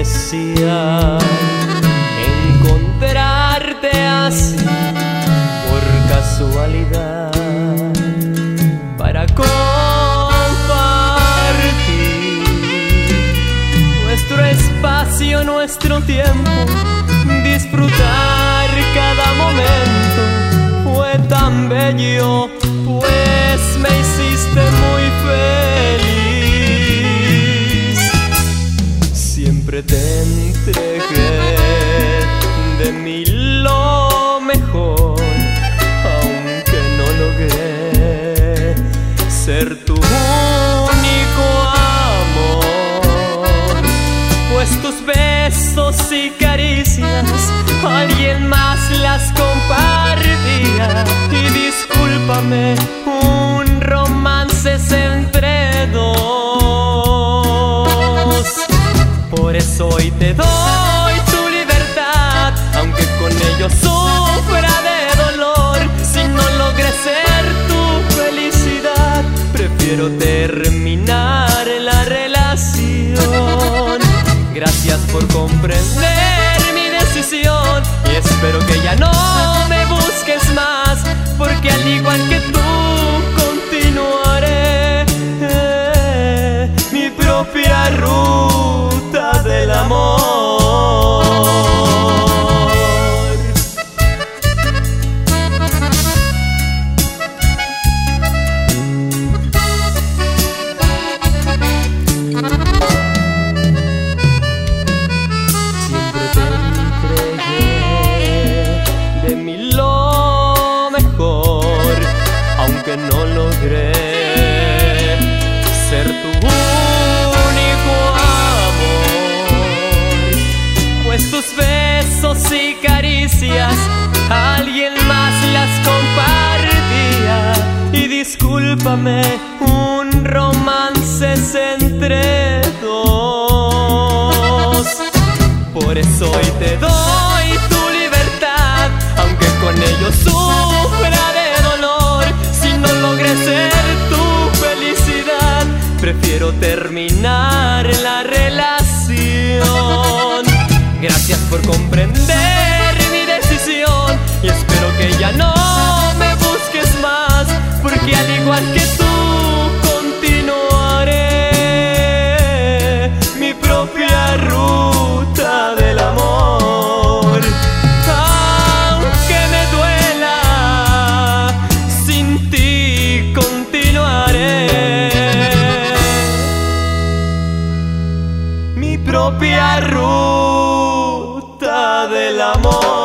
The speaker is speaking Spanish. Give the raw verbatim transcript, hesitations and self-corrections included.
especial encontrarte así por casualidad para compartir nuestro espacio, nuestro tiempo, disfrutar cada momento. Fue tan bello, pues me hiciste muy feliz. Siempre te entregué de mí lo mejor, aunque no logré ser tu único amor, pues tus besos y caricias alguien más las compartía. Y discúlpame, un romance es entre dos. Por eso hoy te doy tu libertad, aunque con ello sufra de dolor. Si no logré ser tu felicidad, prefiero terminar la relación. Gracias por comprender mi decisión y espero que ya no me busques más, porque al igual que tú continuaré eh, mi propia ruta del amor. Siempre te entregué de mí lo mejor, aunque no logré ser tu único amor, pues tus besos y caricias alguien más las compartía. Y discúlpame, un romance es entre dos. Por eso hoy te doy tu libertad, aunque con ello sufra de dolor. Si no logré ser tu felicidad, prefiero terminar la relación. Gracias por comprender mi decisión y espero que ya no me busques más, porque al igual que tú continuaré mi propia ruta del amor. Aunque me duela, sin ti continuaré mi propia ruta del amor.